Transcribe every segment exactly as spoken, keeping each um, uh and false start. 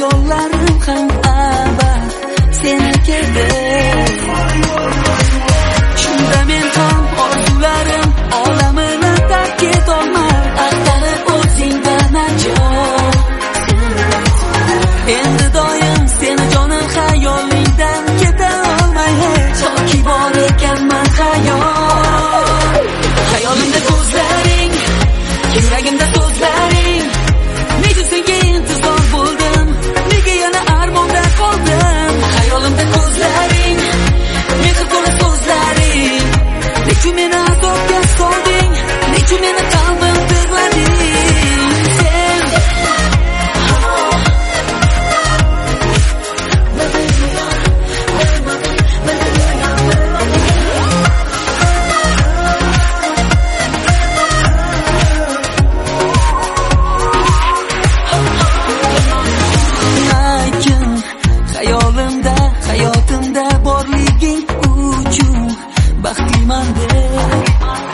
Hayollarim ham abad seniki shunda men ham orzularim olamini tark etolmay axtarib o'zingdan najot. Endi doim seni jonim xayolingdan keta olmay toki bor ekanman hayol. Hayolimda ko'zlaring, yuragimda so'zlaring, nega senga intizor bo'ldim, nega yana armonda qoldim. Hayolimda ko'zlaring, mehr to'la so'zlaring, nechun meni azobga solding, nechun meni qalbim tig'lading. Sen hayolimda, hayotimda borliging uchun baxtliman deb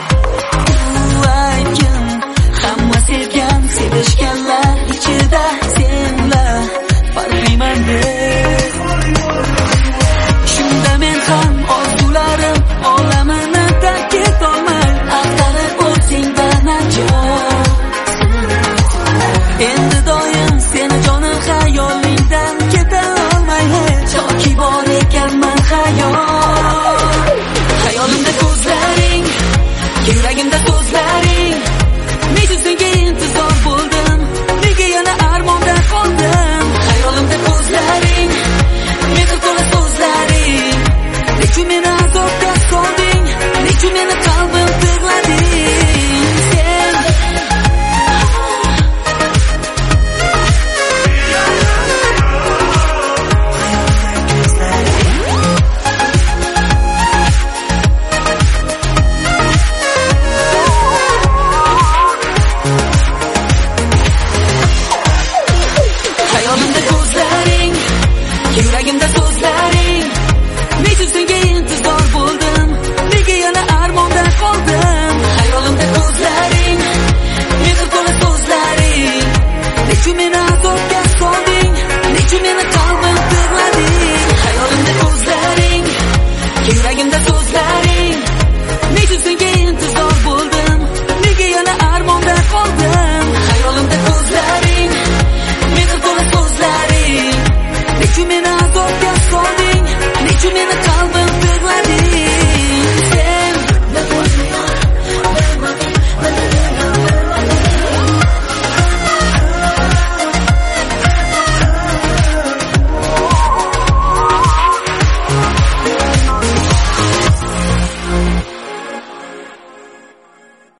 aytgin. Hamma sevgan, sevishganlar ichida senlar farqliman deb. Shunda men ham orzularim olamini tark etolmay axtarib o'zingdan najot. Endi doim seni jonim xayolingdan keta olmay toki bor ekanman hayol. Hayolimda ko'zlaring, yuragimda so'zlaring, nechun senga intizor bo'ldim, nega yana armonda qoldim. Hayolimda ko'zlaring, mehr to'la so'zlaring, nechun meni azobga solding, nechun meni qalbim tig'lading. Sen hayolimda ko'zlaring, yuragimda so'zlaring, nechun senga